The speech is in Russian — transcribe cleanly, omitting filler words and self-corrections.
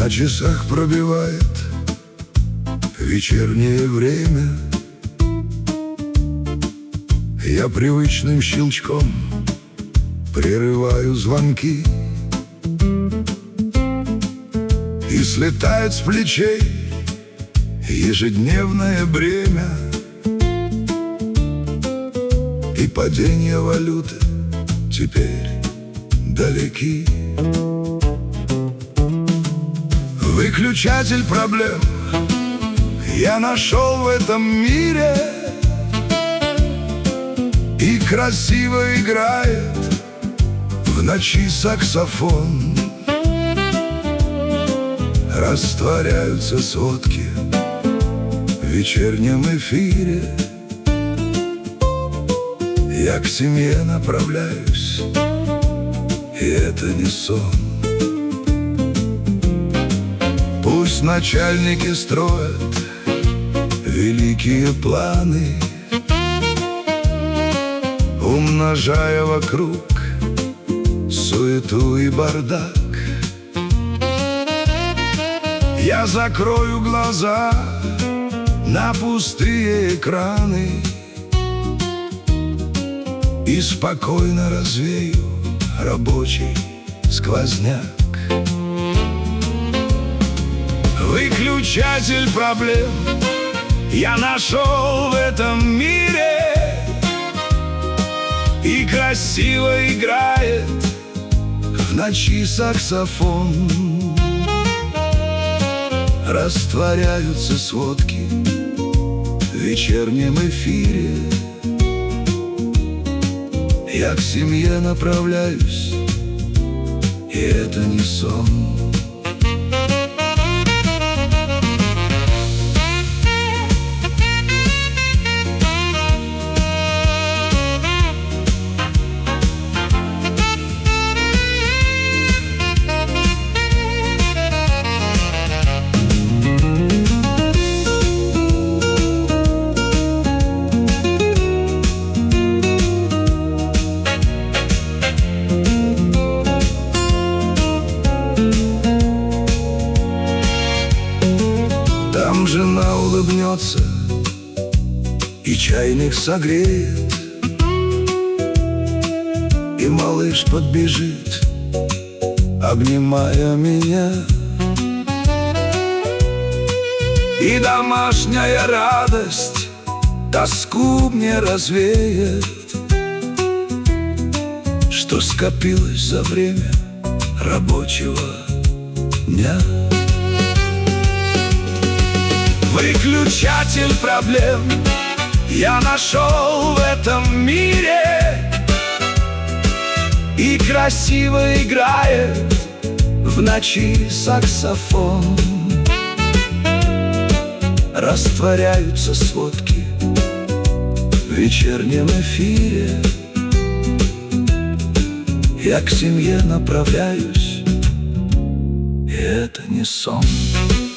На часах пробивает вечернее время. Я привычным щелчком прерываю звонки, и слетает с плечей ежедневное бремя, и падение валюты теперь далеки. Выключатель проблем я нашел в этом мире, и красиво играет в ночи саксофон. Растворяются сводки в вечернем эфире. Я к семье направляюсь, и это не сон. Пусть начальники строят великие планы, умножая вокруг суету и бардак. Я закрою глаза на пустые экраны и спокойно развею рабочий сквозняк. Выключатель проблем я нашел в этом мире, и красиво играет в ночи саксофон. Растворяются сводки в вечернем эфире. Я к семье направляюсь, и это не сон. Там жена улыбнется и чайник согреет, и малыш подбежит, обнимая меня, и домашняя радость тоску мне развеет, что скопилось за время рабочего дня. Выключатель проблем я нашел в этом мире, и красиво играет в ночи саксофон. Растворяются сводки в вечернем эфире. Я к семье направляюсь, и это не сон.